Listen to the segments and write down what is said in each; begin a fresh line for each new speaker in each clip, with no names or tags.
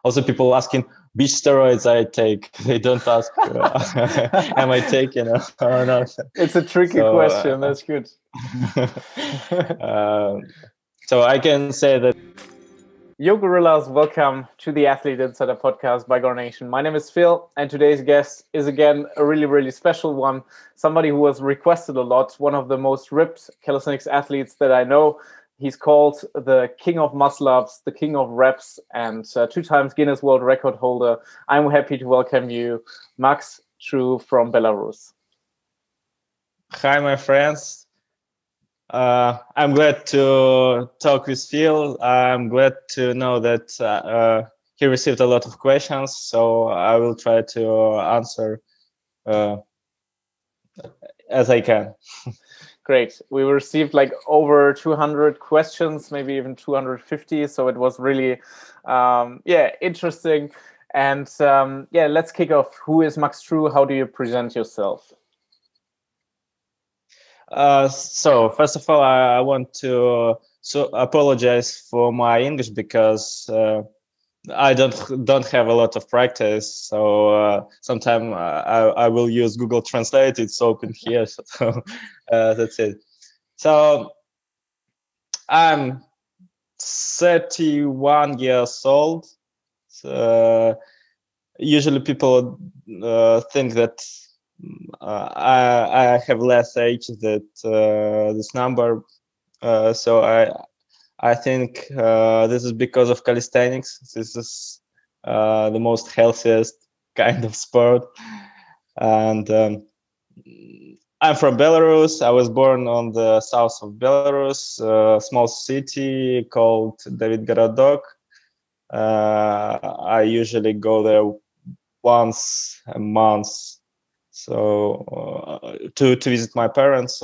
Also, people asking which steroids I take. They don't ask, am I taking or not?
It's a tricky question. That's good.
So I can say that.
Yo, gorillas, welcome to the Athlete Insider podcast by Gore Nation. My name is Phil, and today's guest is again a really, really special one. Somebody who was requested a lot, one of the most ripped calisthenics athletes that I know. He's called the King of Muscle Ups, the King of Reps, and 2 times Guinness World Record holder. I'm happy to welcome you, Max True from Belarus.
Hi, my friends. I'm glad to talk with Phil. I'm glad to know that he received a lot of questions, so I will try to answer as I can.
Great. We received like over 200 questions, maybe even 250. So it was really, interesting. And let's kick off. Who is Max True? How do you present yourself?
So first of all, I want to apologize for my English because I don't have a lot of practice. So sometimes I will use Google Translate. It's open here, so that's it. So I'm 31 years old. Usually people think that I have less age than this number. So I think this is because of calisthenics. This is the most healthiest kind of sport. And I'm from Belarus. I was born on the south of Belarus, a small city called Davidgorodok. I usually go there once a month, so to visit my parents.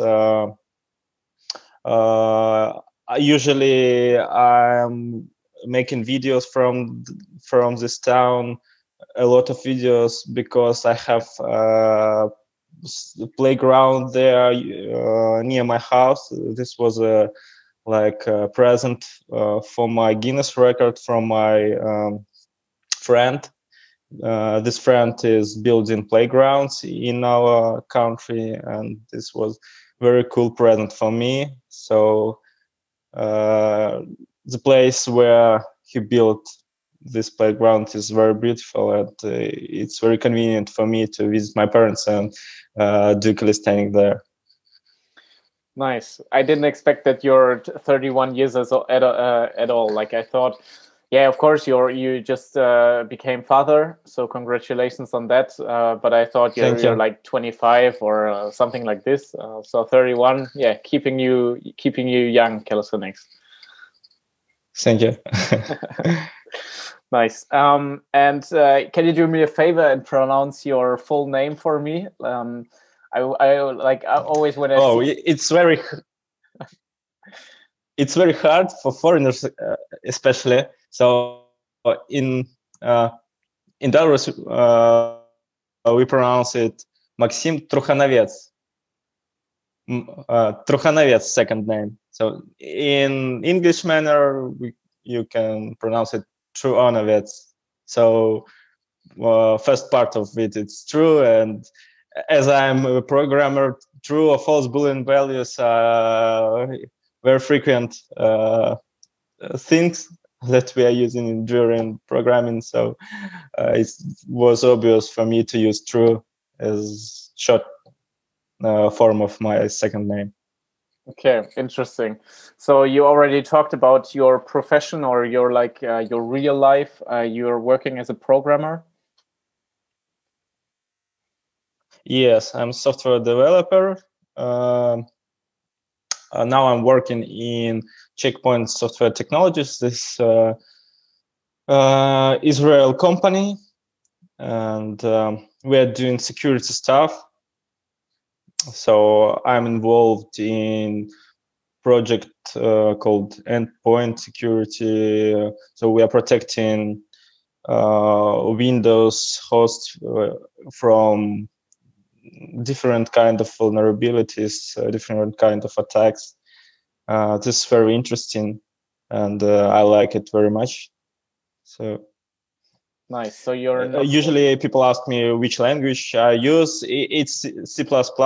Usually I'm making videos from this town, a lot of videos, because I have a playground there near my house. This was a present for my Guinness record from my friend. This friend is building playgrounds in our country, and this was very cool present for me. So the place where he built this playground is very beautiful, and it's very convenient for me to visit my parents and do calisthenics there.
Nice. I didn't expect that you're 31 years at all. Like I thought, yeah, of course you just became father, so congratulations on that. But I thought you're like 25 or something like this. So 31, yeah, keeping you young, calisthenics.
Thank you.
Nice. And can you do me a favor and pronounce your full name for me? I always when I see...
it's very hard for foreigners, especially. So in Belarus, we pronounce it Maxim Trukhanovets. Trukhanovets, second name. So in English manner, you can pronounce it Truonovets. So first part of it's true, and as I'm a programmer, true or false Boolean values are very frequent things that we are using during programming. So it was obvious for me to use true as short form of my second name.
Okay, interesting. So you already talked about your profession or your your real life. You're working as a programmer.
Yes, I'm a software developer. Now I'm working in Checkpoint Software Technologies, this Israel company, and we are doing security stuff. So I'm involved in project called Endpoint Security. So we are protecting Windows hosts from different kind of vulnerabilities, different kind of attacks. This is very interesting, and I like it very much. So
Nice. So you're
usually people ask me which language I use. It's C++,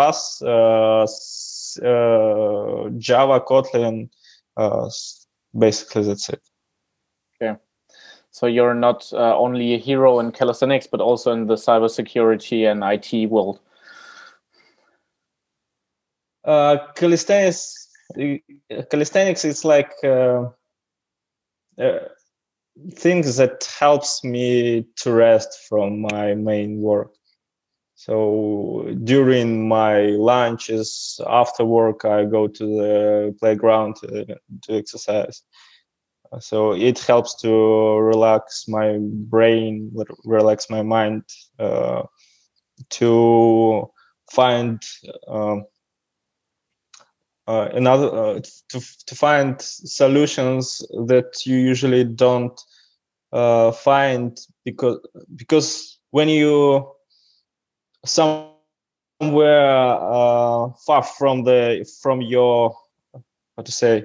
Java, Kotlin. Basically, that's it.
Okay. So you're not only a hero in calisthenics, but also in the cybersecurity and IT world.
Calisthenics is like things that helps me to rest from my main work. So during my lunches, after work, I go to the playground to exercise. So it helps to relax my brain, relax my mind, to find to find solutions that you usually don't find, because when you somewhere far from your, how to say,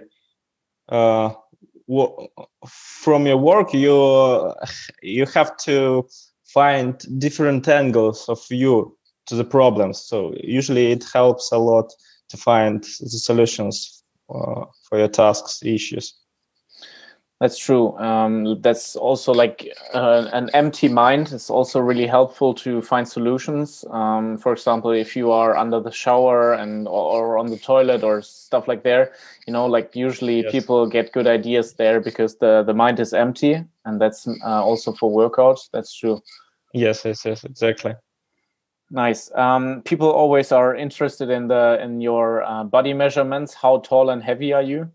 from your work, you have to find different angles of view to the problems. So usually it helps a lot to find the solutions for your tasks, issues.
That's true. That's also like an empty mind is also really helpful to find solutions. For example, if you are under the shower or on the toilet or stuff like there, like usually
Yes.
people get good ideas there because the mind is empty, and that's also for workouts. That's true.
Yes, exactly.
Nice. People always are interested in your body measurements. How tall and heavy are you?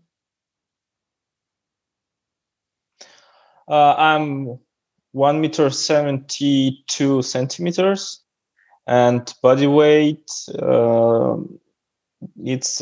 I'm 1 meter 72 centimeters, and body weight it's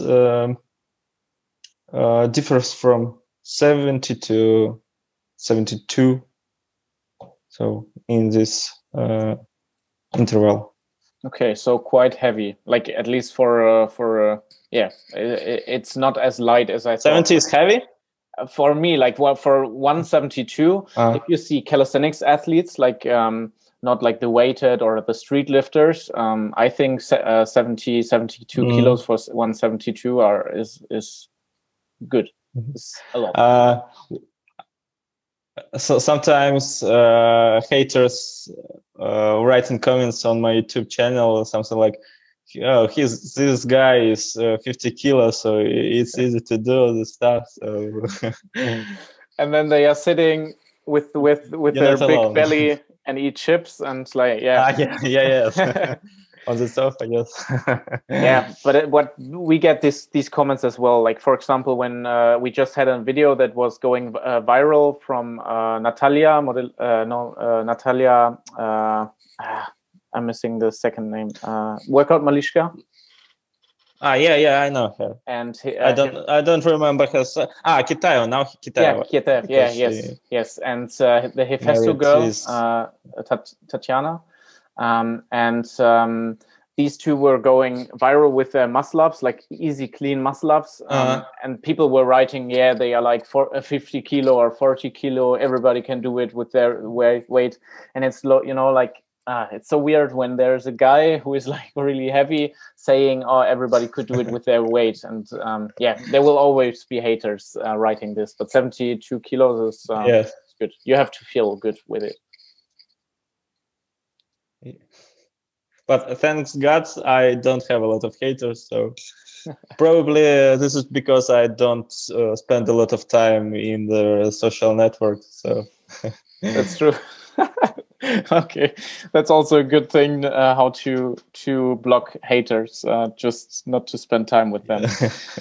differs from 70 to 72. So in this interval.
Okay, so quite heavy, like at least for it's not as light as I thought.
70 is heavy?
For me, like for 172, if you see calisthenics athletes, like not like the weighted or the street lifters, I think 72 kilos for 172 is good. It's a lot.
So sometimes haters write in comments on my YouTube channel or something like, "Oh, this guy is 50 kilos, so it's easy to do the stuff." So
and then they are sitting with their big alone. Belly and eat chips and like
yes. On the sofa, yes.
Yeah, but what we get these comments as well. Like for example, when we just had a video that was going viral from Natalia Natalia. I'm missing the second name. Workout Malishka.
Yeah, I know her.
And
I don't remember her. Kitaev, now Kitaev.
Yeah, Kitaev. Yes. And the Hephaestus girl, Tatiana, and these two were going viral with their muscle ups, like easy, clean muscle ups, and people were writing, "Yeah, they are like 50 kilo or 40 kilo. Everybody can do it with their weight," and it's like. It's so weird when there's a guy who is like really heavy saying, "Oh, everybody could do it with their weight," and there will always be haters writing this. But 72 kilos is good. You have to feel good with it.
Yeah. But thanks God, I don't have a lot of haters. So probably this is because I don't spend a lot of time in the social network. So
that's true. Okay, that's also a good thing. How to block haters, just not to spend time with them.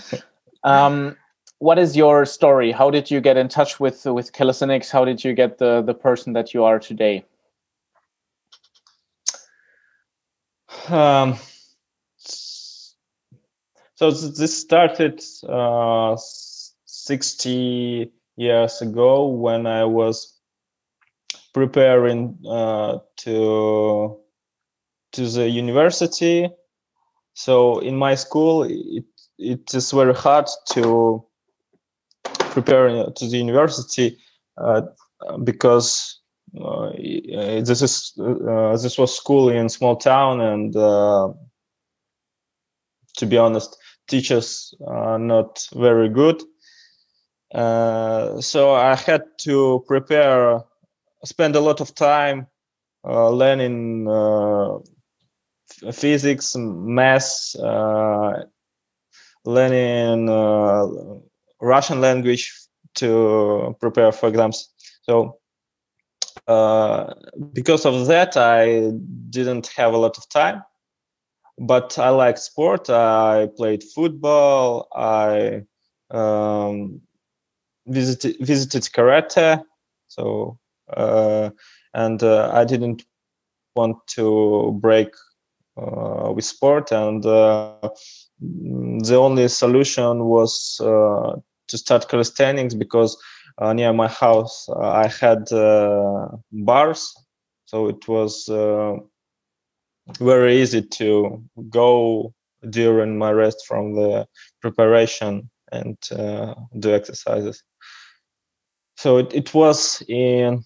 What is your story? How did you get in touch with calisthenics? How did you get the person that you are today?
So this started 60 years ago when I was preparing to the university. So in my school, it is very hard to prepare to the university because this was school in small town, and to be honest, teachers are not very good. So I had to spend a lot of time learning physics, math, learning Russian language to prepare for exams. So because of that, I didn't have a lot of time. But I like sport. I played football. I visited karate. So and I didn't want to break with sport, and the only solution was to start calisthenics, because near my house I had bars, so it was very easy to go during my rest from the preparation and do exercises. So it was in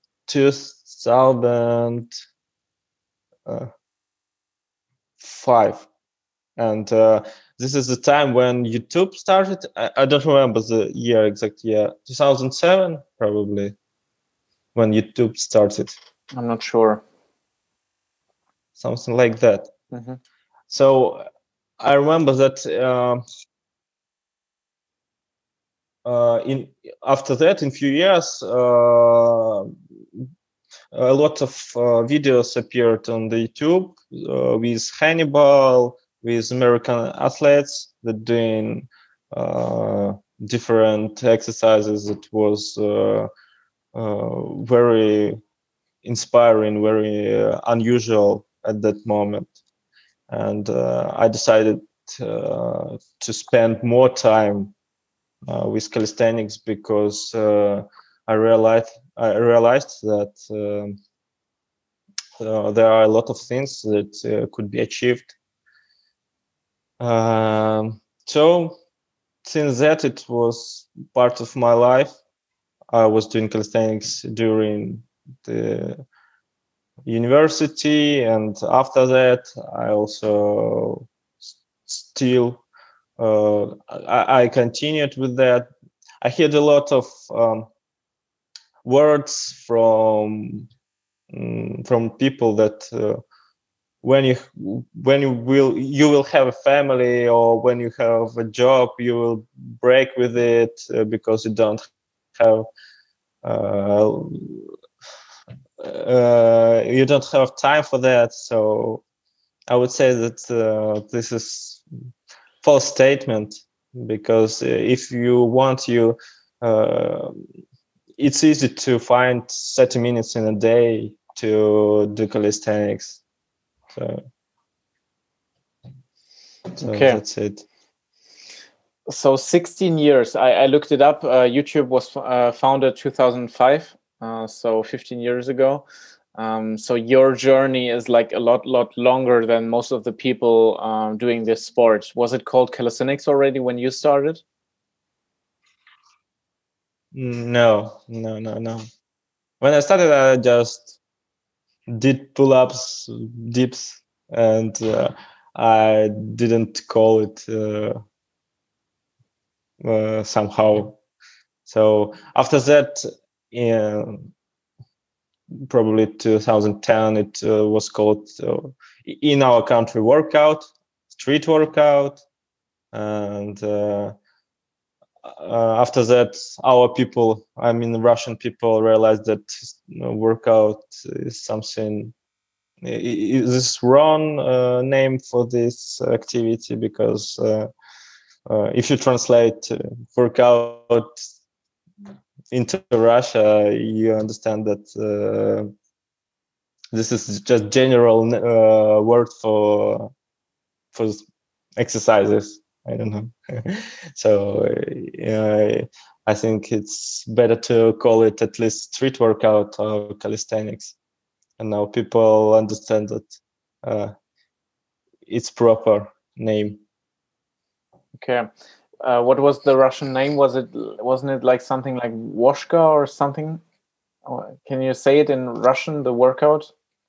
2005, and this is the time when YouTube started. I don't remember the exact year, 2007 probably, when YouTube started.
I'm not sure.
Something like that.
Mm-hmm.
So I remember that after that, in few years, a lot of videos appeared on the YouTube with Hannibal, with American athletes that doing different exercises. It was very inspiring, very unusual at that moment, and I decided to spend more time with calisthenics, because I realized that there are a lot of things that could be achieved. So since that, it was part of my life. I was doing calisthenics during the university, and after that I also still I continued with that. I heard a lot of words from people that when you will have a family, or when you have a job, you will break with it because you don't have time for that. So I would say that this is false statement, because if you want, it's easy to find 30 minutes in a day to do calisthenics. So
Okay.
That's it.
So 16 years. I looked it up. YouTube was founded 2005, so 15 years ago. So your journey is like a lot longer than most of the people doing this sport. Was it called calisthenics already when you started?
No. When I started, I just did pull-ups, dips, and I didn't call it somehow. So after that, probably 2010, it was called in our country workout, street workout, and after that, our people, I mean Russian people, realized that workout is something. Is this wrong name for this activity? Because if you translate workout into Russia, you understand that this is just general word for exercises. I don't know. So I think it's better to call it at least street workout or calisthenics. And now people understand that it's proper name.
Okay. What was the Russian name? Wasn't it like something like Washka or something? Can you say it in Russian, the workout?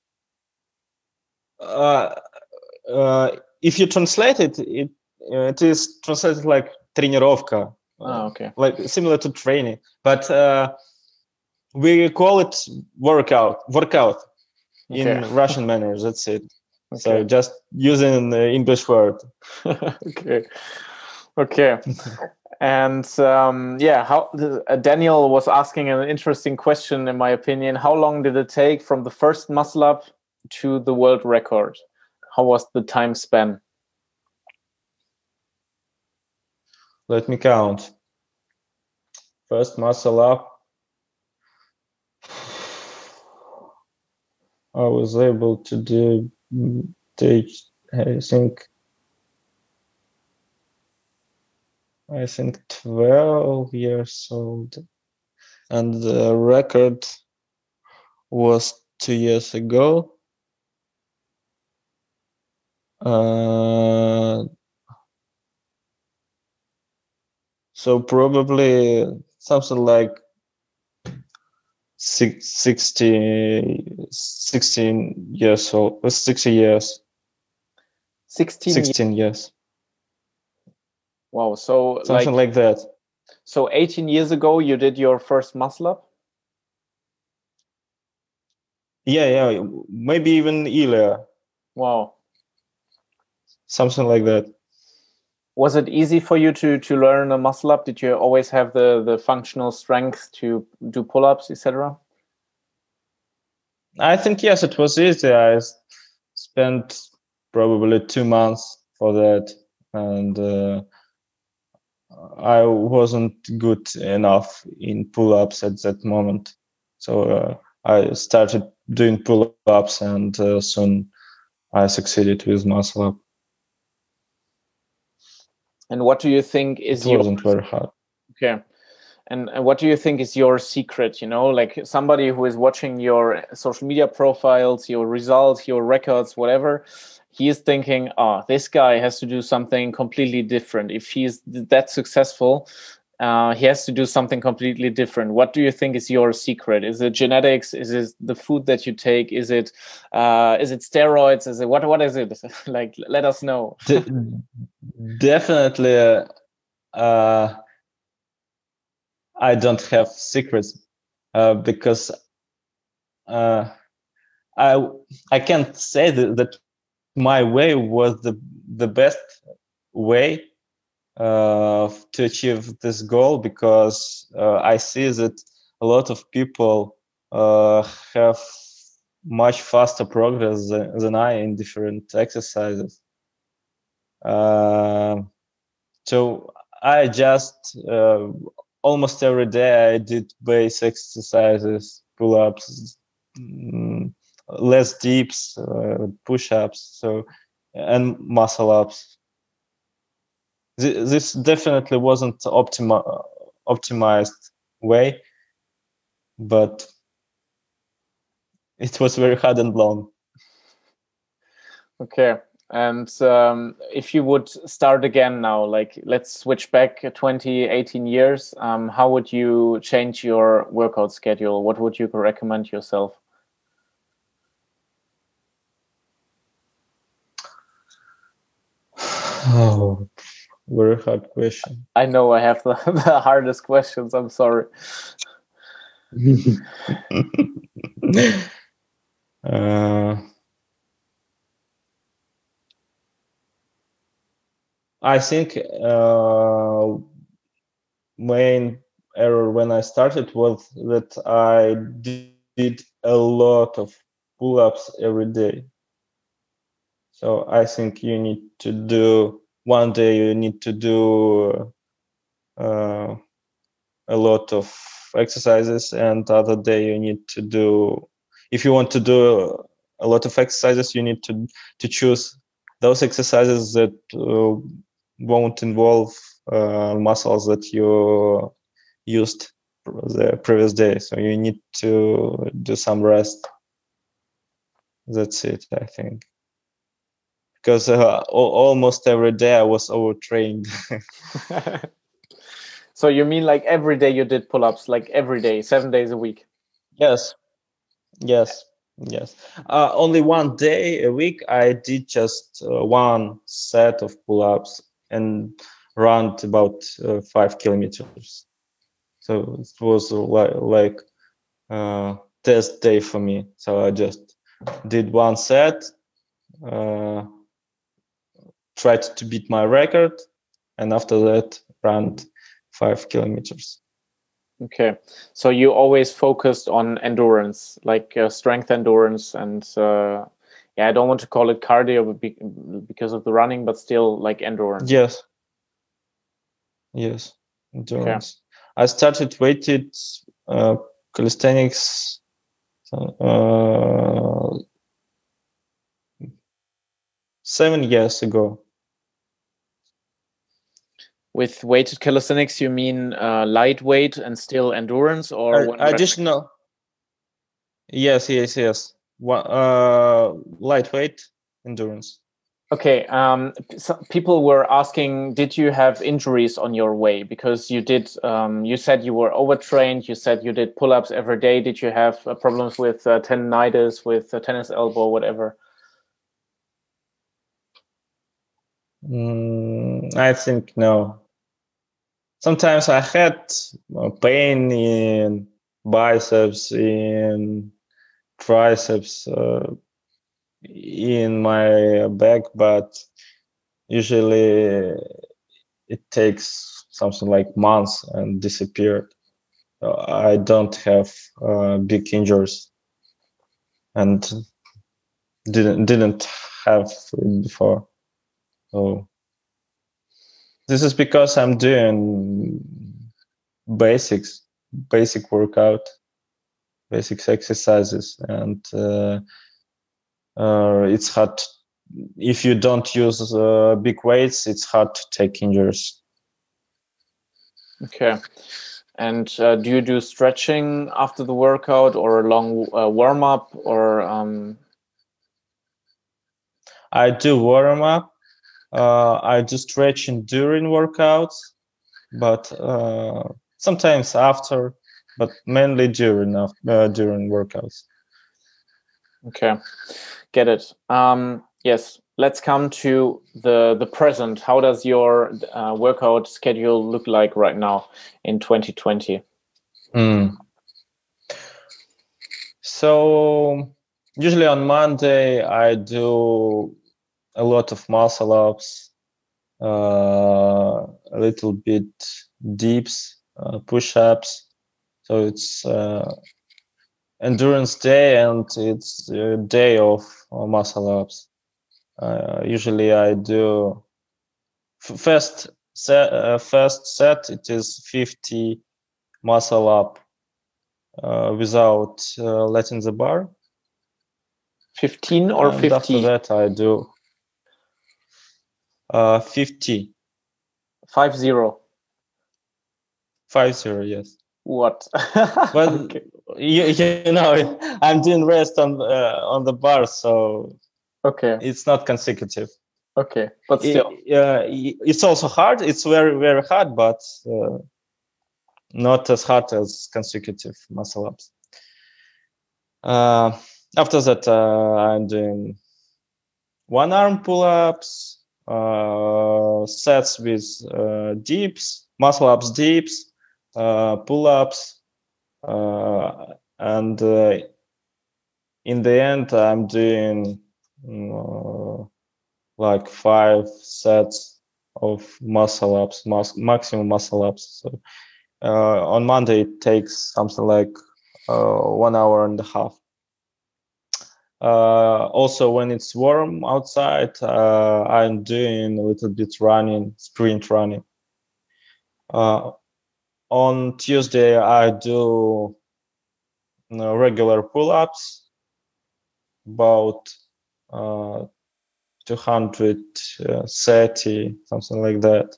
If you translate it, it is translated like тренировка,
Okay.
like similar to training, but we call it workout in Russian manner. That's it. Okay. So just using the English word.
Okay. And how Daniel was asking an interesting question, in my opinion. How long did it take from the first muscle up to the world record? How was the time span?
Let me count. First muscle up, I was able to take, I think 12 years old, and the record was 2 years ago. So probably something like 16 years old, 60 years. 16 years.
Wow, so
something like that.
So 18 years ago, you did your first muscle up?
Yeah, maybe even earlier.
Wow.
Something like that.
Was it easy for you to learn a muscle up? Did you always have the functional strength to do pull-ups, etc.?
I think yes, it was easy. I spent probably 2 months for that, and I wasn't good enough in pull-ups at that moment. So I started doing pull-ups, and soon I succeeded with muscle up.
And what do you think is
it wasn't very hard.
Okay. And what do you think is your secret? You know, like somebody who is watching your social media profiles, your results, your records, whatever, he is thinking, this guy has to do something completely different. If he's that successful, he has to do something completely different. What do you think is your secret? Is it genetics? Is it the food that you take? Is it steroids? Is it what is it? Like, let us know.
Definitely. I don't have secrets because I can't say that my way was the best way to achieve this goal, because I see that a lot of people have much faster progress than I in different exercises. So I just almost every day I did base exercises, pull-ups, less dips, push-ups, and muscle ups. This definitely wasn't optimized way, but it was very hard and long.
Okay. And if you would start again now, like let's switch back 18 years, how would you change your workout schedule? What would you recommend yourself?
Oh, very hard question.
I know I have the hardest questions. I'm sorry.
I think main error when I started was that I did a lot of pull-ups every day. So I think you need to do, one day you need to do a lot of exercises, and the other day you need to do, if you want to do a lot of exercises, you need to choose those exercises that won't involve muscles that you used the previous day. So you need to do some rest. That's it, I think. Because almost every day I was overtrained.
So you mean like every day you did pull-ups, like every day, 7 days a week?
Yes, yes, yes. Only one day a week I did just one set of pull-ups and run about 5 kilometers. So it was like test day for me. So I just did one set, uh, tried to beat my record, and after that ran 5 kilometers.
Okay, so you always focused on endurance, like strength endurance, and yeah, I don't want to call it cardio because of the running, but still like endurance.
Yes, yes, endurance. Okay. I started weighted calisthenics 7 years ago.
With weighted calisthenics, you mean lightweight and still endurance, or
additional? Yes. Lightweight endurance.
Okay. People were asking, did you have injuries on your way? Because you did. You said you were overtrained. You said you did pull-ups every day. Did you have problems with tendinitis, with tennis elbow, whatever?
I think no. Sometimes I had pain in biceps, in triceps, in my back, but usually it takes something like months and disappeared. I don't have big injuries and didn't have it before. So this is because I'm doing basic workout, basic exercises, and it's hard. If you don't use big weights, it's hard to take injuries.
Okay. And do you do stretching after the workout or a long warm up or?
I do warm up. I do stretching during workouts, but sometimes after, but mainly during workouts.
Okay, get it. Yes, let's come to the present. How does your workout schedule look like right now in 2020?
So usually on Monday I do a lot of muscle ups, a little bit dips, push-ups. So it's endurance day and it's a day of muscle ups. Usually I do first set it is 50 muscle up without letting the bar.
15 or 50?
After that I do 50.
50.
50, yes.
What?
But
okay.
you know, I'm doing rest on the bar, so
okay,
it's not consecutive.
Okay, but still,
it's also hard. It's very, very hard, but not as hard as consecutive muscle ups. After that, I'm doing one arm pull-ups, sets with dips, muscle ups, dips, pull-ups, and in the end, I'm doing like 5 sets of muscle ups, maximum muscle ups. So on Monday it takes something like 1 hour and a half. Also, when it's warm outside, I'm doing a little bit running, sprint running. On Tuesday, I do regular pull-ups, about 230, something like that.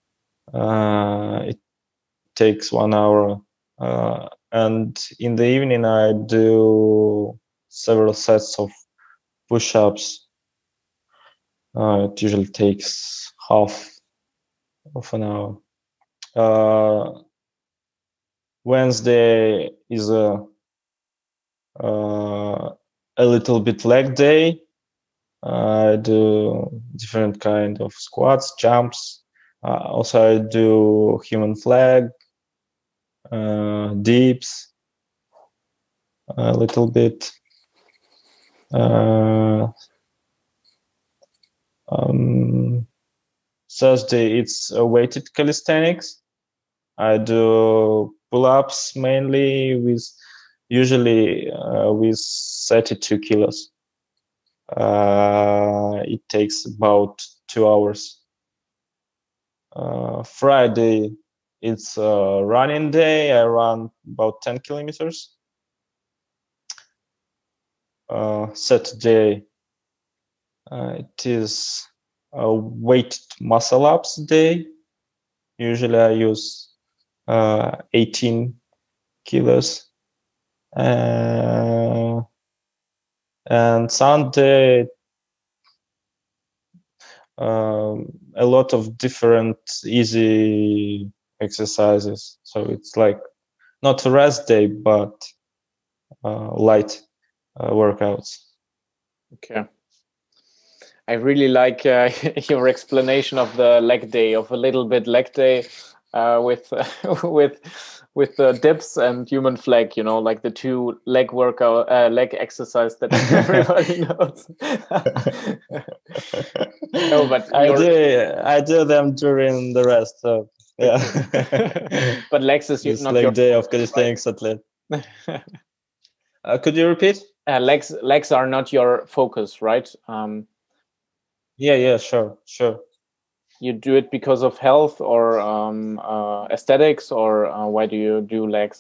It takes 1 hour. And in the evening, I do several sets of push-ups. It usually takes half of an hour. Wednesday is a a little bit leg day. I do different kind of squats, jumps. Also, I do human flag, dips, a little bit. Thursday, it's weighted calisthenics. I do pull-ups mainly usually with 32 kilos. It takes about 2 hours. Friday, it's a running day. I run about 10 kilometers. Saturday, it is a weighted muscle ups day. Usually I use 18 kilos. And Sunday, a lot of different easy exercises. So it's like not a rest day, but light workouts.
Okay. I really like your explanation of the leg day, of a little bit leg day with with the dips and human flag, you know, like the two leg workout, leg exercise that everybody knows. No, but
I do them during the rest. So yeah.
But legs is
It's
not
like
your
day of calisthenics athlete. Could you repeat?
Legs are not your focus, right?
Yeah, sure.
You do it because of health or aesthetics, or why do you do legs?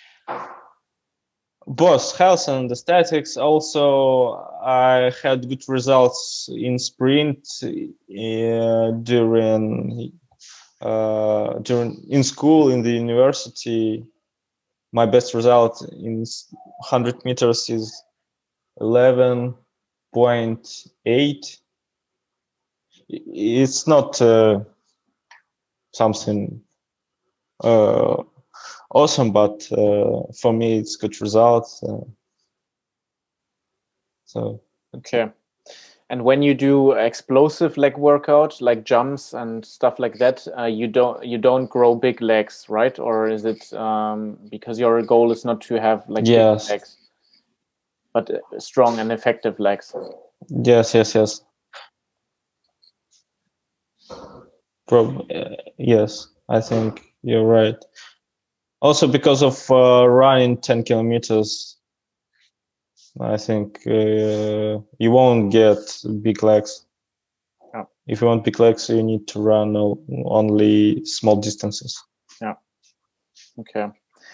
Both health and aesthetics. Also, I had good results in sprint during in school, in the university. My best result in 100 meters is 11.8. It's not something awesome, but for me it's good results. So
okay. And when you do explosive leg workout, like jumps and stuff like that, you don't grow big legs, right? Or is it because your goal is not to have like big legs, but strong and effective legs?
Yes. Yes, I think you're right. Also, because of running 10 kilometers, I think you won't get big legs.
Yeah.
If you want big legs, you need to run only small distances.
Yeah. Okay.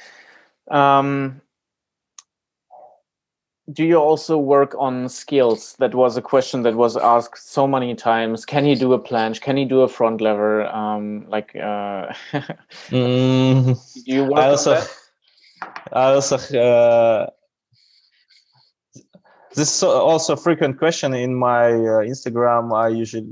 Do you also work on skills? That was a question that was asked so many times. Can you do a planche? Can you do a front lever? Do you work on that?
I also this is also a frequent question in my Instagram. I usually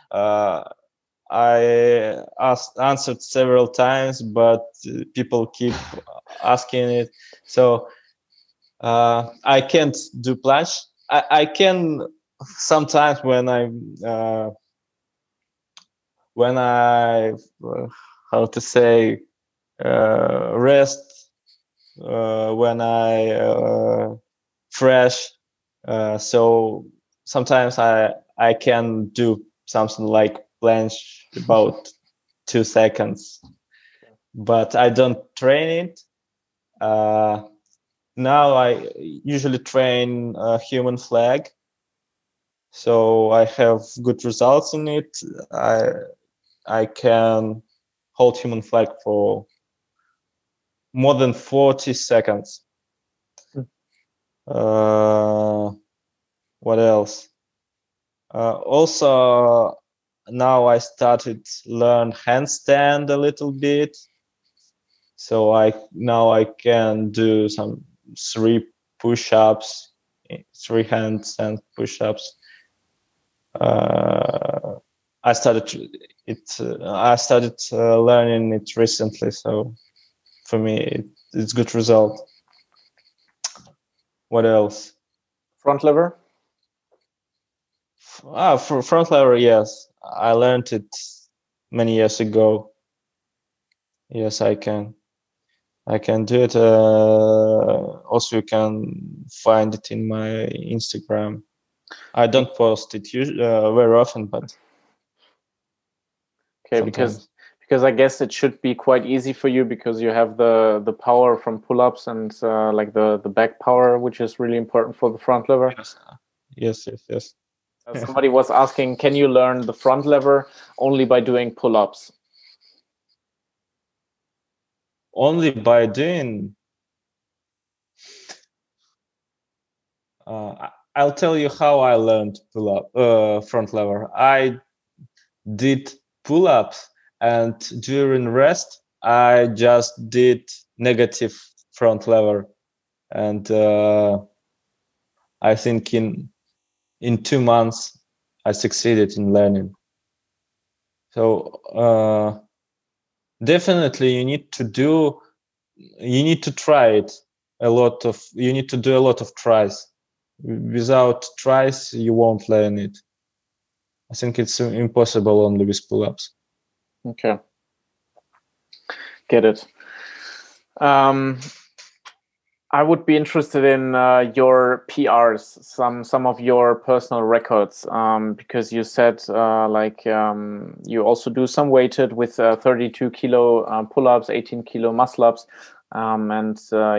I answered several times, but people keep asking it. So I can't do planche. I can sometimes when I how to say rest, when I fresh. So sometimes I can do something like planche about 2 seconds, but I don't train it. Now I usually train human flag, so I have good results in it. I can hold human flag for more than 40 seconds. What else? Also, now I started learn handstand a little bit. So I can do some 3 push-ups, 3 handstand push-ups. I started learning it recently, so for me it's good result. What else?
Front lever?
For front lever, yes. I learned it many years ago. Yes, I can. I can do it. Also, you can find it in my Instagram. I don't post it very often, but
okay,
sometimes.
because I guess it should be quite easy for you because you have the power from pull-ups and like the back power, which is really important for the front lever.
Yes.
Somebody was asking, can you learn the front lever only by doing pull-ups?
Only by doing. I'll tell you how I learned front lever. I did pull-ups, and during rest, I just did negative front lever, and I think in 2 months I succeeded in learning. So definitely you need to try it you need to do a lot of tries. Without tries you won't learn it. I think it's impossible only with pull-ups.
Okay, get it. I would be interested in your PRs, some of your personal records, because you said you also do some weighted with 32 kilo pull-ups, 18 kilo muscle-ups, and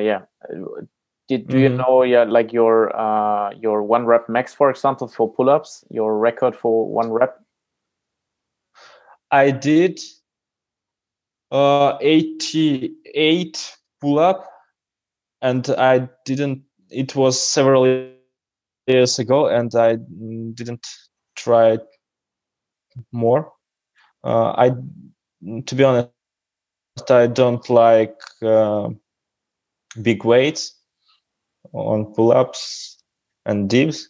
do you know like your 1 rep max, for example, for pull-ups, your record for 1 rep?
I did 88 pull-up, and I didn't. It was several years ago, and I didn't try more. To be honest, I don't like big weights on pull-ups and dips.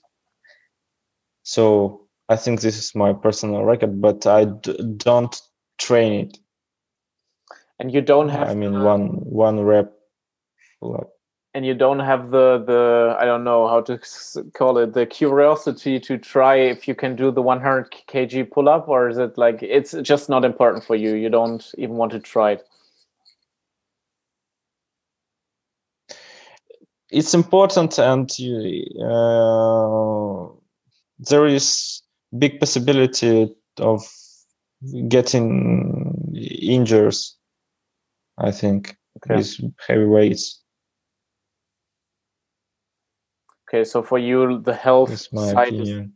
So I think this is my personal record, but I don't train it.
And you don't have.
I mean, one rep pull-up.
And you don't have the I don't know how to call it, the curiosity to try if you can do the 100 kg pull up, or is it like it's just not important for you? You don't even want to try it.
It's important, and there is big possibility of getting injuries, I think, with heavy weights.
Okay, so for you, the health side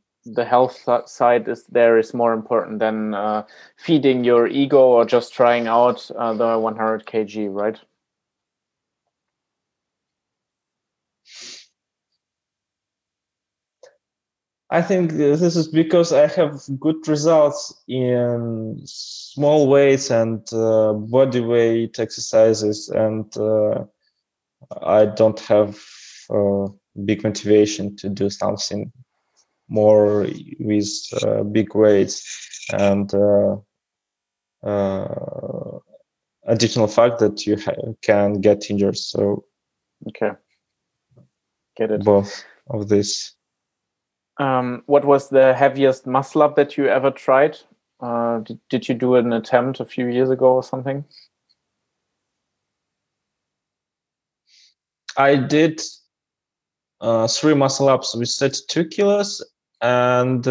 is more important than feeding your ego or just trying out the 100 kg, right?
I think this is because I have good results in small weights and body weight exercises, and I don't have big motivation to do something more with big weights, and additional fact that you can get injured. So
okay, get it.
Both of this.
What was the heaviest muscle up that you ever tried? Did you do an attempt a few years ago or something?
I did 3 muscle ups with 32 kilos, and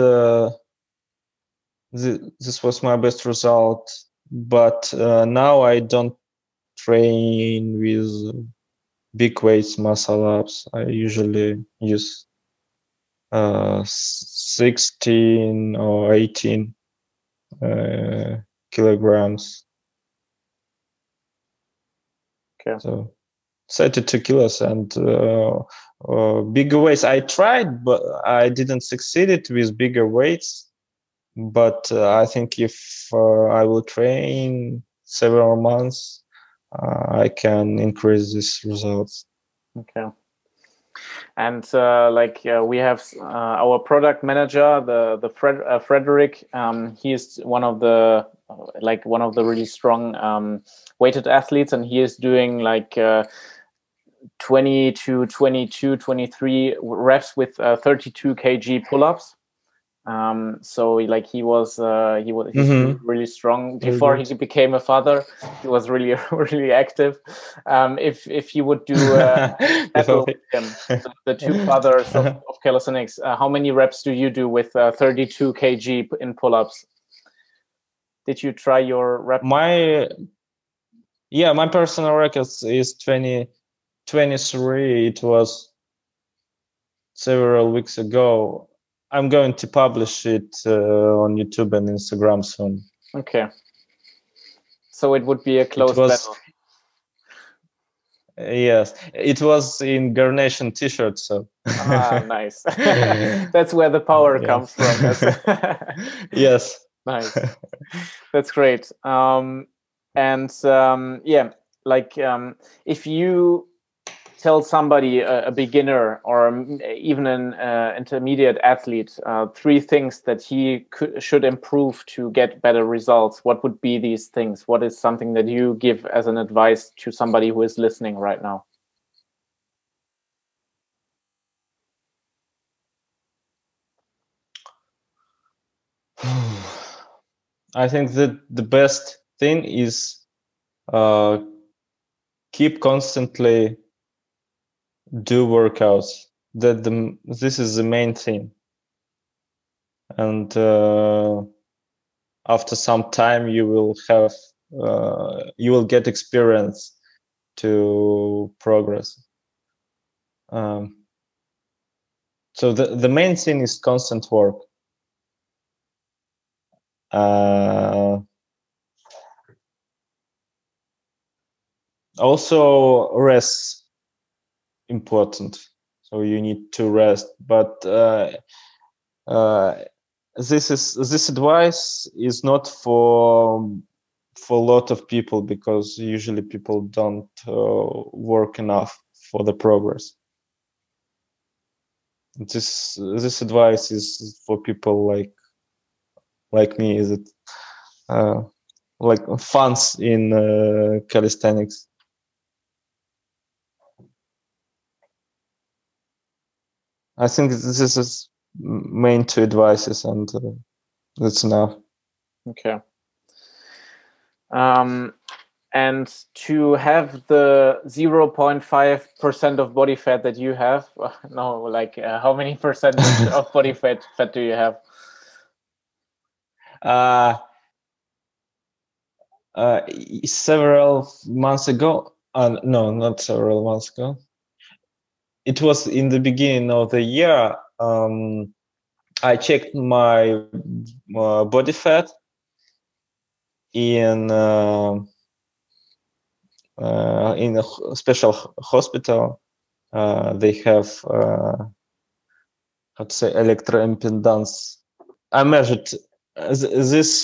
this was my best result. But now I don't train with big weights muscle ups. I usually use 16 or 18 kilograms.
Okay.
So 32 kilos and bigger weights. I tried, but I didn't succeed it with bigger weights. But I think if I will train several months, I can increase these results.
Okay. And we have our product manager, the Frederick. He is one of the really strong weighted athletes, and he is doing 20 to 22, 23 reps with 32 kg pull-ups. So like he's really strong. Before he became a father, he was really really active. If you would do battle with him, the two fathers of calisthenics, how many reps do you do with 32 kg in pull-ups? Did you try your rep?
My personal record is 23. It was several weeks ago. I'm going to publish it on YouTube and Instagram soon.
Okay. So it would be a close battle.
Yes, it was in Garnation t-shirt. So.
Nice. That's where the power comes from.
Yes.
Nice. That's great. If you tell somebody, a beginner or even an intermediate athlete, 3 things that he should improve to get better results, what would be these things? What is something that you give as an advice to somebody who is listening right now?
I think that the best thing is keep constantly do workouts. This is the main thing, and after some time you will get experience to progress. So the main thing is constant work. Also rest important, so you need to rest, but this advice is not for a lot of people, because usually people don't work enough for the progress. This advice is for people like me. Is it like fans in calisthenics? I think this is main 2 advices, and that's enough.
Okay. And to have the 0.5% of body fat that you have, how many percentage of body fat do you have?
Several months ago, no, not several months ago. It was in the beginning of the year. I checked my body fat in a special hospital. They have how to say, electroimpedance. I measured this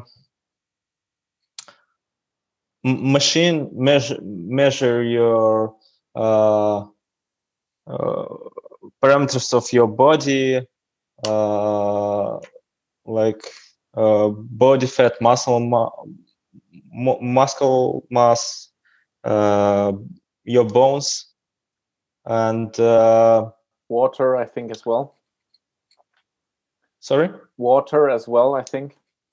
machine measure your parameters of your body, body fat, muscle mass, your bones, and
water, I think, as well.
Sorry?
Water as well, I think.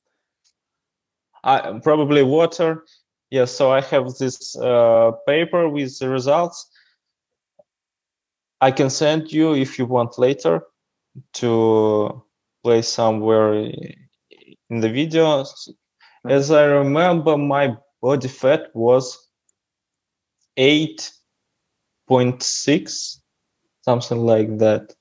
Probably water. Yes, so I have this paper with the results. I can send you if you want later to play somewhere in the video. As I remember, my body fat was 8.6, something like that.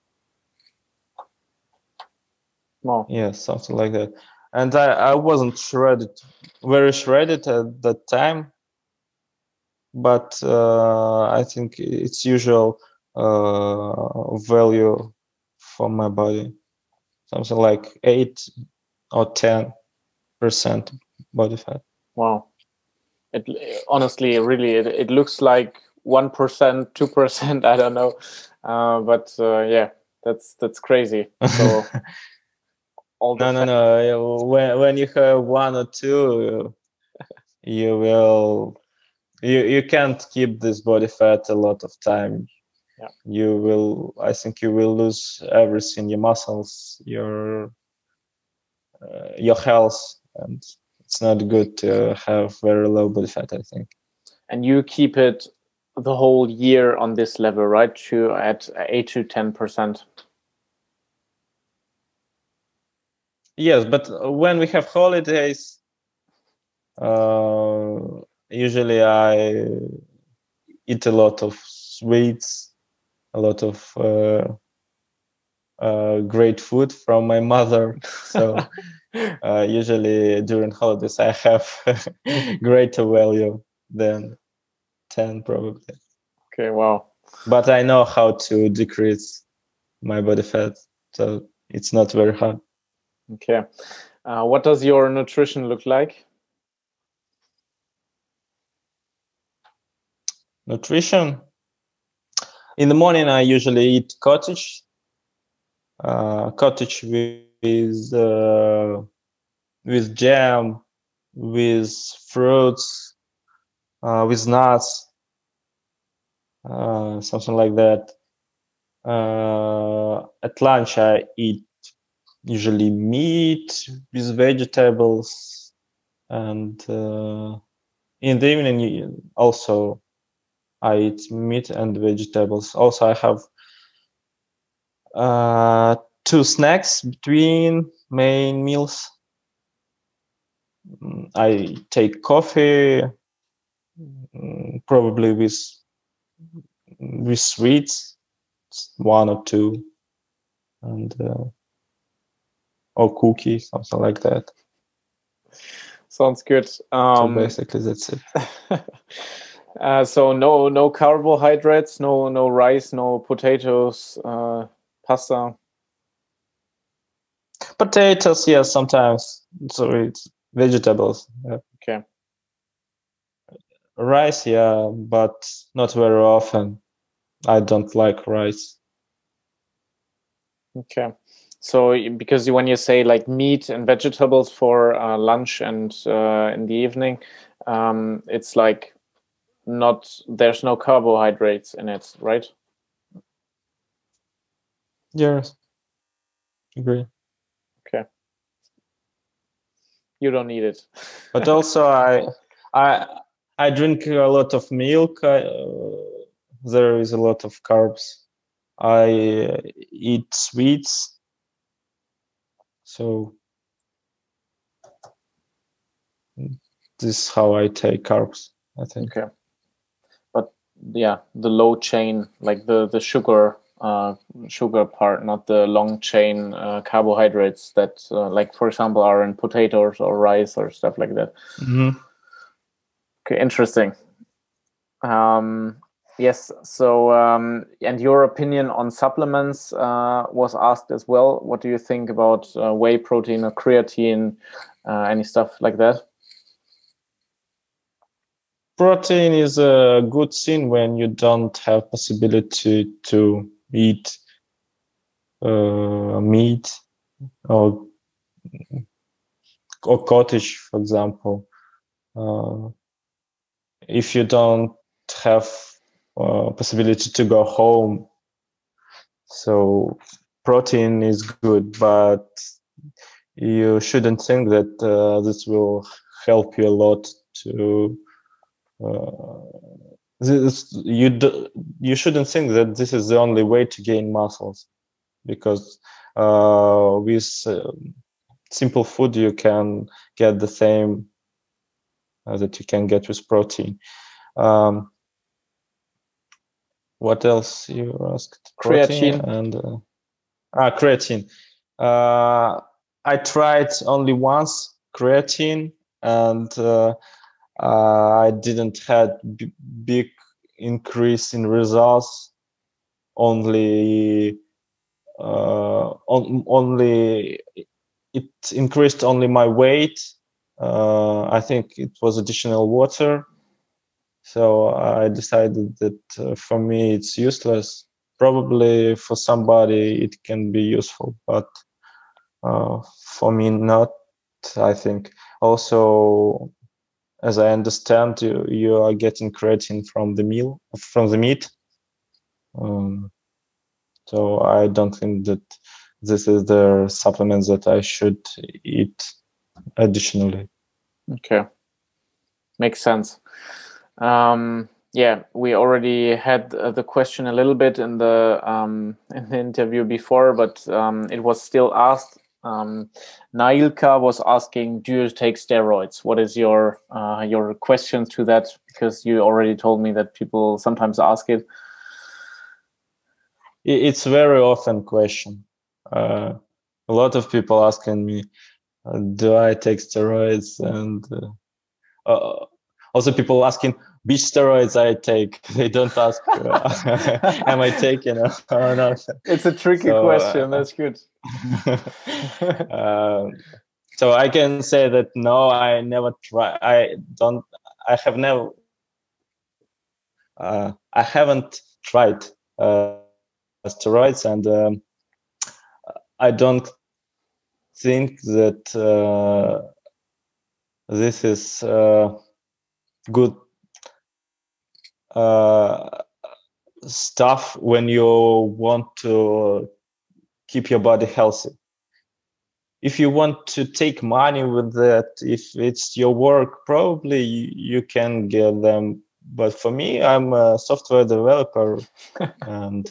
Wow.
Yeah, something like that. And I wasn't very shredded at that time, but I think it's usual value for my body, something like 8 or 10% body fat.
Wow. It honestly, really, it looks like 1%, 2%. I don't know, but yeah, that's crazy. So
no. When you have 1 or 2, you will You can't keep this body fat a lot of time.
Yeah.
I think you will lose everything, your muscles, your health, and it's not good to have very low body fat, I think.
And you keep it the whole year on this level, right? At 8 to 10%.
Yes, but when we have holidays, usually I eat a lot of sweets, a lot of great food from my mother. So usually during holidays I have greater value than 10 probably.
Okay, wow.
But I know how to decrease my body fat, so it's not very hard.
Okay. What does your nutrition look like?
Nutrition. In the morning, I usually eat cottage with jam, with fruits, with nuts, something like that. At lunch, I eat usually meat with vegetables, and in the evening also I eat meat and vegetables. Also, I have 2 snacks between main meals. I take coffee, probably with sweets, 1 or 2, and or cookies, something like that.
Sounds good.
So basically, that's it.
So no carbohydrates, no rice, no potatoes, pasta.
Potatoes, yes, sometimes. So it's vegetables. Yeah.
Okay.
Rice, yeah, but not very often. I don't like rice.
Okay. So because when you say like meat and vegetables for lunch and in the evening, it's like there's no carbohydrates in it, right?
Yes, agree.
Okay. You don't need it.
But also, I drink a lot of milk. There is a lot of carbs. I eat sweets. So this is how I take carbs, I think.
Okay. But yeah, the low chain, like the sugar part, not the long chain carbohydrates that like for example are in potatoes or rice or stuff like that.
Mm-hmm.
Okay, interesting. Yes, so and your opinion on supplements was asked as well. What do you think about whey protein or creatine, any stuff like that?
Protein is a good thing when you don't have possibility to eat meat or cottage, for example. If you don't have possibility to go home, so protein is good, but you shouldn't think that this will help you a lot to you shouldn't think that this is the only way to gain muscles, because with simple food you can get the same that you can get with protein. What else you asked?
Creatine.
Creatine. I tried only once creatine, and I didn't had big increase in results. Only it increased only my weight. I think it was additional water. So I decided that for me it's useless. Probably for somebody it can be useful, but for me not, I think. Also, as I understand, you are getting creatine from the meat. So I don't think that this is the supplement that I should eat additionally.
Okay, makes sense. Yeah, we already had the question a little bit in the interview before, but it was still asked. Nailka was asking, "Do you take steroids?" What is your question to that? Because you already told me that people sometimes ask it.
It's very often question. A lot of people asking me, "Do I take steroids?" And also people asking which steroids I take. They don't ask, am I taking or not?
It's a tricky question. That's good.
So I can say that no, I never try. I have never. I haven't tried steroids, and I don't think that this is good stuff when you want to keep your body healthy. If you want to take money with that, if it's your work, probably you can get them. But for me, I'm a software developer, and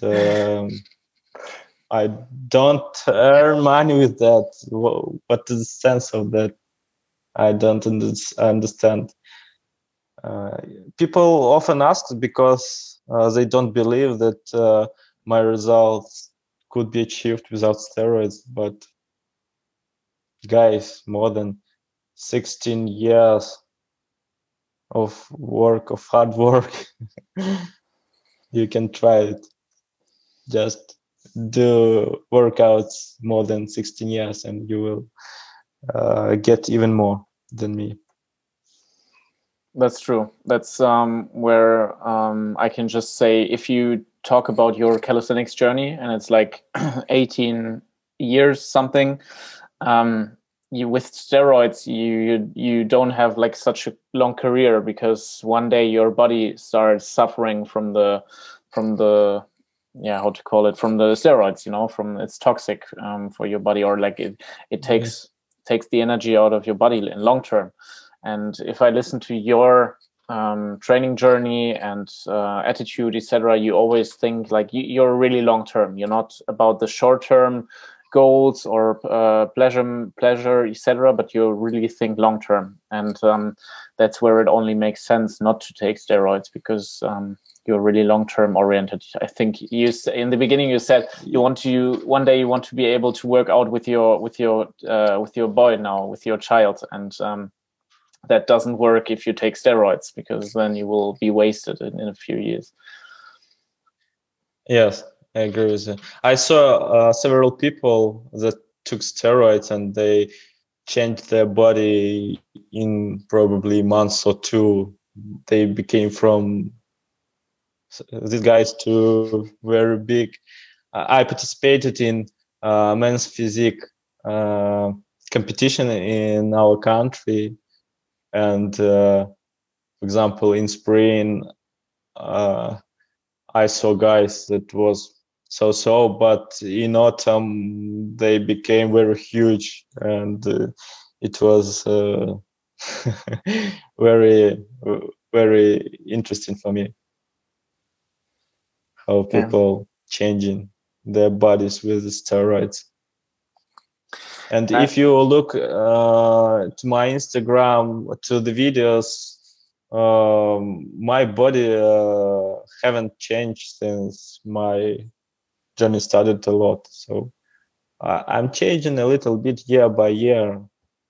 I don't earn money with that. What is the sense of that? I don't understand. People often ask because they don't believe that my results could be achieved without steroids. But guys, more than 16 years of hard work, you can try it. Just do workouts more than 16 years and you will get even more than me.
That's true. That's where I can just say, if you talk about your calisthenics journey and it's like 18 years something, you with steroids you don't have like such a long career, because one day your body starts suffering from the how to call it, from the steroids, from it's toxic for your body, or like it takes the energy out of your body in long term. And if I listen to your training journey and attitude, etc., you always think like you're really long term. You're not about the short term goals or pleasure, etc., but you really think long term. And that's where it only makes sense not to take steroids, because you're really long term oriented. I think in the beginning you said one day you want to be able to work out with your boy now, with your child, and that doesn't work if you take steroids, because then you will be wasted in a few years.
Yes, I agree with that. I saw several people that took steroids and they changed their body in probably months or two. They became from these guys to very big. I participated in men's physique competition in our country. And for example, in spring, I saw guys that was so, but in autumn they became very huge, and it was very, very interesting for me how people changing their bodies with steroids. And if you look to my Instagram, to the videos, my body haven't changed since my journey started a lot. So I'm changing a little bit year by year.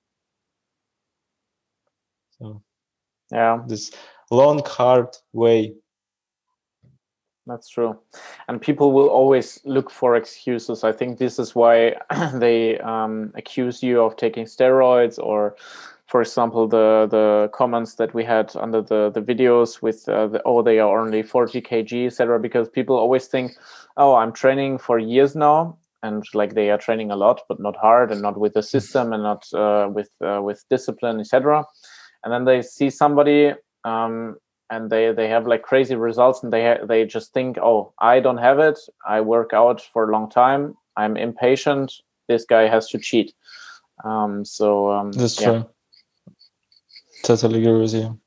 So this long, hard way.
That's true. And people will always look for excuses. I think this is why they accuse you of taking steroids, or, for example, the comments that we had under the videos with they are only 40 kg, etc. Because people always think, oh, I'm training for years now, and like they are training a lot, but not hard, and not with a system, and not with discipline, etc. and then they see somebody and they have like crazy results, and they just think, oh, I don't have it. I work out for a long time. I'm impatient. This guy has to cheat.
That's true. Totally agree with you.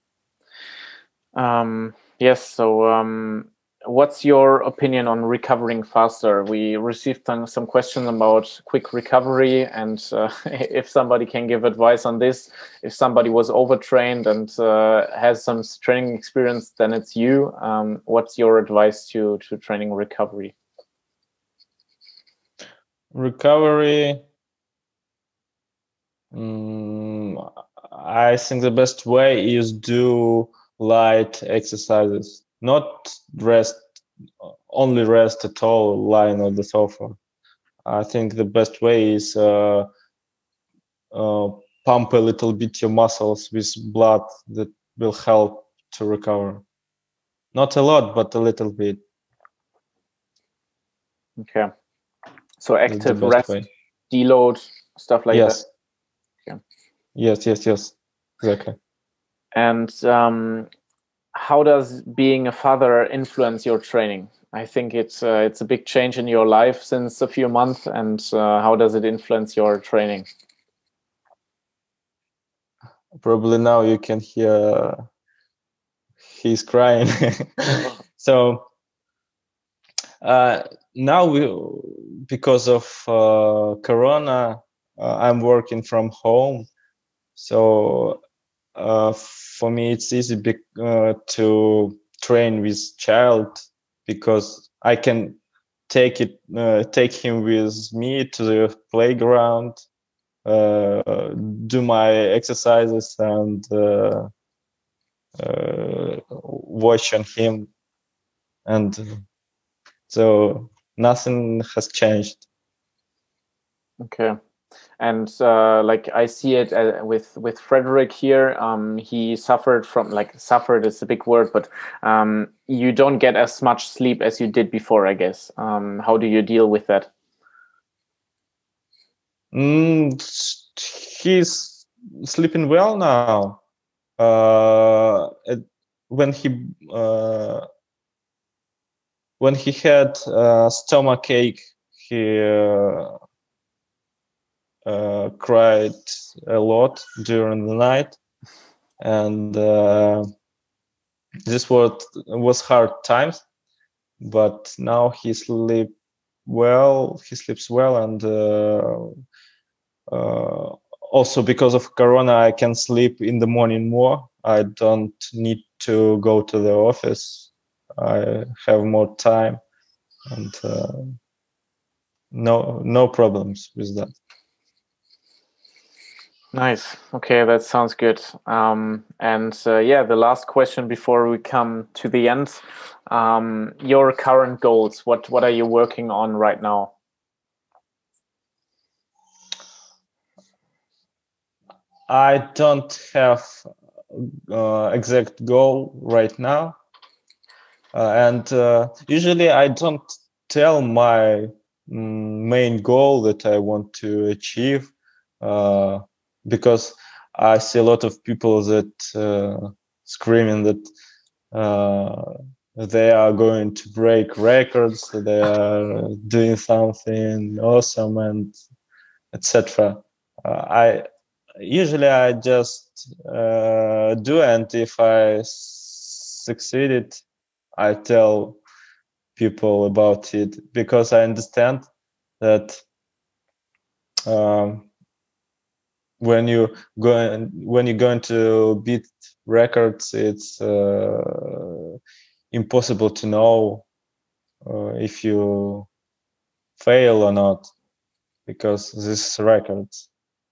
Yes. So, what's your opinion on recovering faster? We received some questions about quick recovery, and if somebody can give advice on this. If somebody was overtrained and has some training experience, then it's you. What's your advice to training recovery?
Recovery. I think the best way is do light exercises, not only rest at all, lying on the sofa. I think the best way is pump a little bit your muscles with blood that will help to recover. Not a lot, but a little bit.
Okay. So active rest, deload, stuff like that.
Okay. Yes. Exactly.
And how does being a father influence your training? I think it's a big change in your life since a few months, and how does it influence your training?
Probably now you can hear he's crying. So now because of Corona, I'm working from home. So for me, it's easy to train with child because I can take him with me to the playground, do my exercises, and watch on him, and so nothing has changed.
Okay. And like I see it with Frederick here, he suffered from suffered is a big word, but you don't get as much sleep as you did before, I guess. How do you deal with that?
He's sleeping well now. When he had stomach ache, he cried a lot during the night, and this was hard times. But now he sleeps well, and also because of Corona, I can sleep in the morning more. I don't need to go to the office. I have more time, and no problems with that.
Nice. Okay, that sounds good. And the last question before we come to the end. Your current goals. What are you working on right now?
I don't have exact goal right now, and usually I don't tell my main goal that I want to achieve, because I see a lot of people that screaming that they are going to break records, they are doing something awesome, and etc. I just do, and if I succeeded, I tell people about it, because I understand that when you're going to beat records, it's impossible to know if you fail or not, because this records.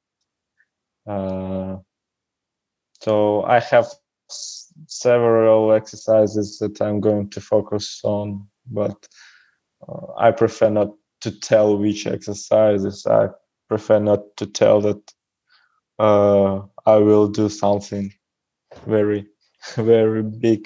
So I have several exercises that I'm going to focus on, but I prefer not to tell which exercises. I prefer not to tell that I will do something very, very big.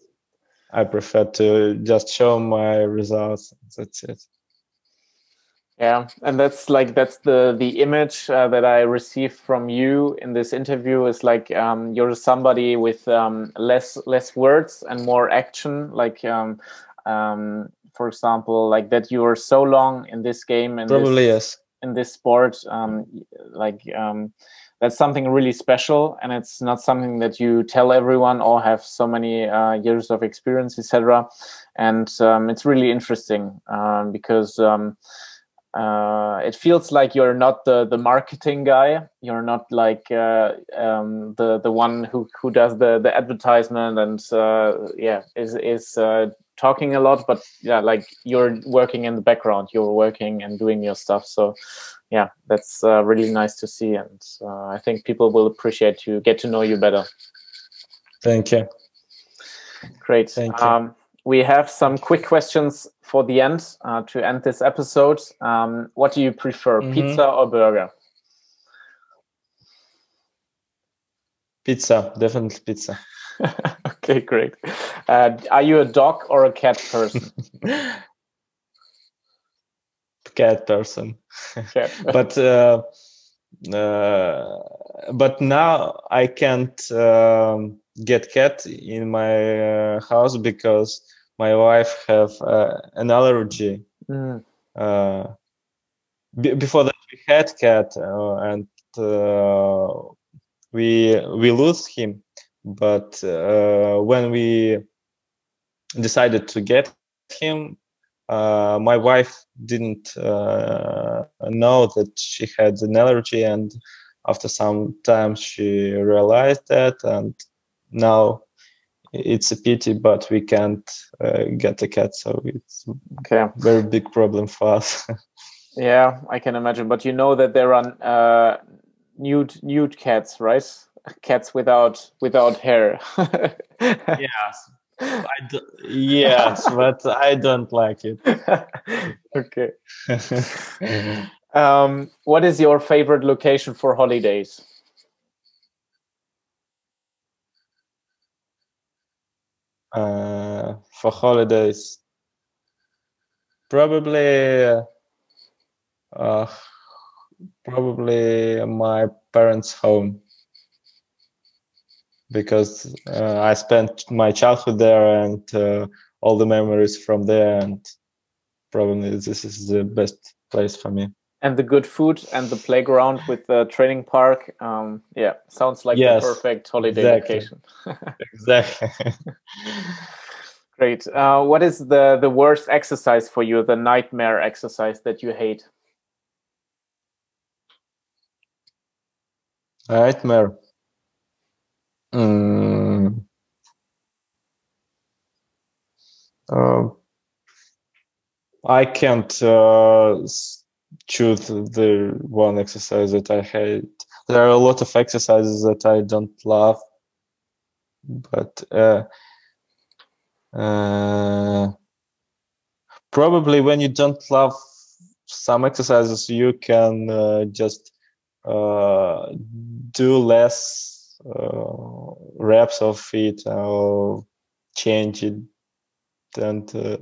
I prefer to just show my results. That's it.
Yeah, and that's the image that I received from you in this interview is like you're somebody with less words and more action. Like for example, like that you are so long in this game and
Probably yes.
in this sport. Like that's something really special, and it's not something that you tell everyone or have so many years of experience, etc. And it's really interesting because. It feels like you're not the marketing guy. You're not like the one who does the advertisement and is talking a lot. But yeah, like you're working in the background. You're working and doing your stuff. So yeah, that's really nice to see, and I think people will appreciate to get to know you better.
Thank you.
Great.
Thank you.
We have some quick questions for the end to end this episode. What do you prefer, pizza or burger?
Pizza, definitely pizza.
Okay, great. Are you a dog or a cat person?
Cat person.
Cat.
But now I can't get cat in my house because my wife have an allergy. Before that we had cat and we lose him, but when we decided to get him, my wife didn't know that she had an allergy, and after some time she realized that, and now it's a pity, but we can't get a cat, so it's a very big problem for us.
Yeah, I can imagine. But you know that there are nude cats, right? Cats without hair.
Yes. Yes, but I don't like it.
Okay. What is your favorite location for holidays?
For holidays, probably my parents' home, because I spent my childhood there and all the memories from there, and probably this is the best place for me.
And the good food and the playground with the training park. Yeah, sounds like the perfect holiday location.
Exactly.
Great. What is the worst exercise for you, the nightmare exercise that you hate?
Nightmare. I can't choose the one exercise that I hate. There are a lot of exercises that I don't love, but probably when you don't love some exercises, you can just do less reps of it or change it, and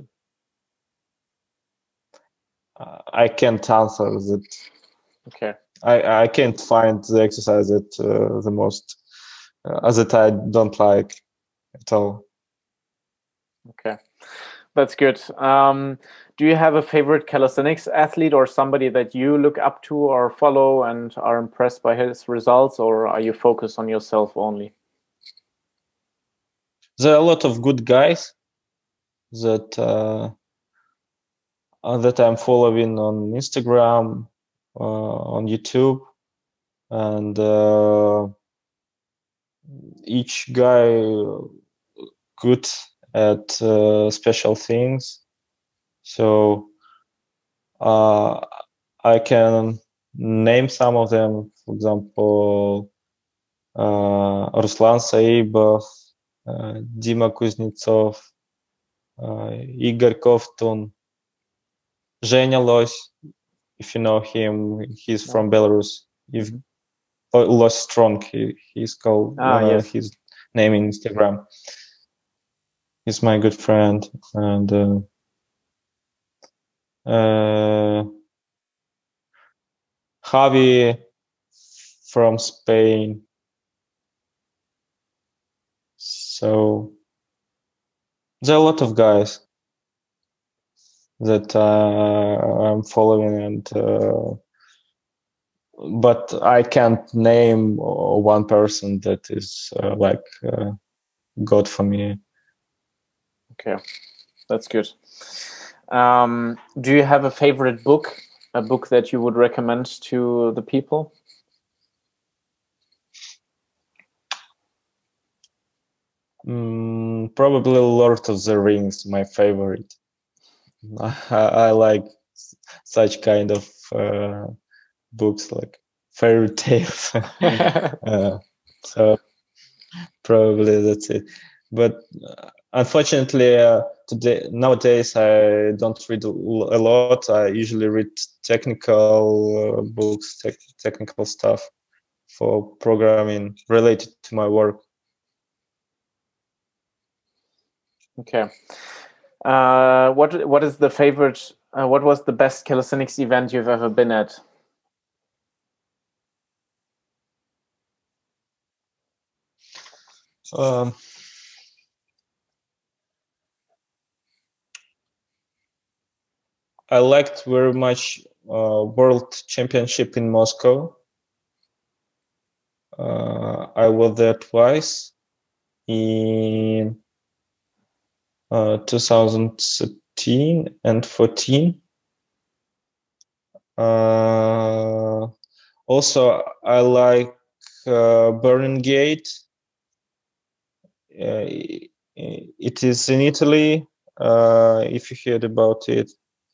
I can't answer that.
Okay.
I can't find the exercise that the most that I don't like at all.
Okay, that's good. Do you have a favorite calisthenics athlete or somebody that you look up to or follow and are impressed by his results, or are you focused on yourself only?
There are a lot of good guys that that I'm following on Instagram, on YouTube, and each guy good at special things. So I can name some of them. For example, Ruslan Saibov, Dima Kuznetsov, Igor Kovtun, Zhenya Lось, if you know him, he's from Belarus. If Lось Strong, he's called
Yes.
his name in Instagram. He's my good friend, and Javi from Spain. So there are a lot of guys that I'm following, and but I can't name one person that is like God for me.
Okay, that's good. Do you have a favorite book, a book that you would recommend to the people?
Probably Lord of the Rings, my favorite. I like such kind of books, like fairy tales. So probably that's it. But unfortunately, nowadays I don't read a lot. I usually read technical books, technical stuff for programming related to my work.
Okay. What is the favorite? What was the best calisthenics event you've ever been at?
I liked very much World Championship in Moscow. I was there twice in 2013 and 14. Also, I like Burning Gate. It is in Italy. If you heard about it,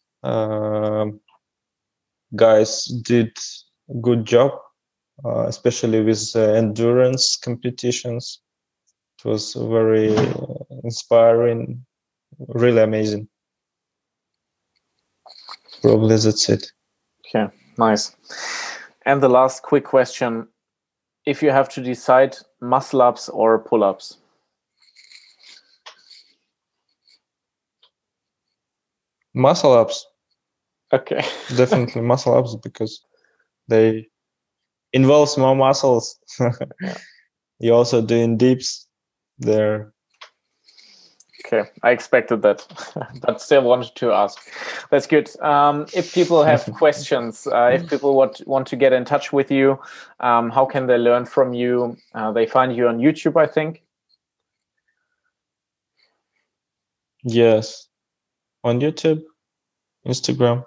guys did a good job, especially with endurance competitions. It was very inspiring, really amazing. Probably that's it.
Okay, nice. And the last quick question: if you have to decide, muscle ups or pull ups?
Muscle ups.
Okay.
Definitely muscle ups, because they involves more muscles.
Yeah.
You're also doing dips there.
Okay, I expected that, but still wanted to ask. That's good. If people have questions, if people want to get in touch with you, how can they learn from you? They find you on YouTube, I think.
Yes, on YouTube, Instagram.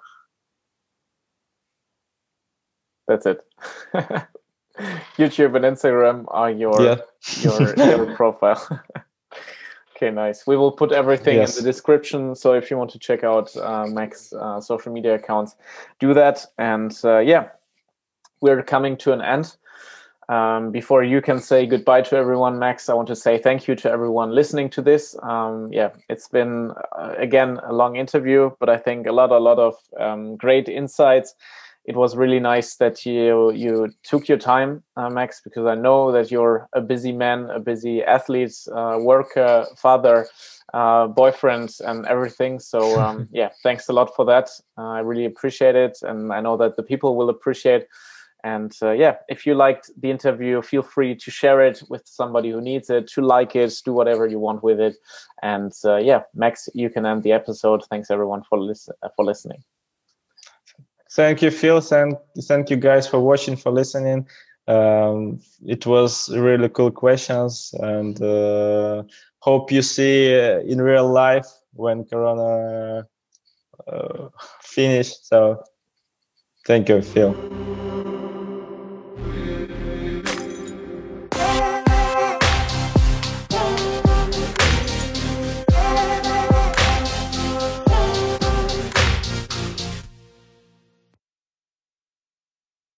That's it. YouTube and Instagram are your profile. Okay, nice. We will put everything in the description. So if you want to check out Mac's social media accounts, do that. And yeah, we're coming to an end. Before you can say goodbye to everyone, Max, I want to say thank you to everyone listening to this. Yeah, it's been, again, a long interview, but I think a lot of great insights. It was really nice that you took your time, Max, because I know that you're a busy man, a busy athlete, worker, father, boyfriend, and everything. So yeah, thanks a lot for that. I really appreciate it, and I know that the people will appreciate. And yeah, if you liked the interview, feel free to share it with somebody who needs it, to like it, do whatever you want with it. And yeah, Max, you can end the episode. Thanks everyone for listening.
Thank you, Phil. Thank you guys for watching, for listening. It was really cool questions, and hope you see in real life when Corona finished. So thank you, Phil.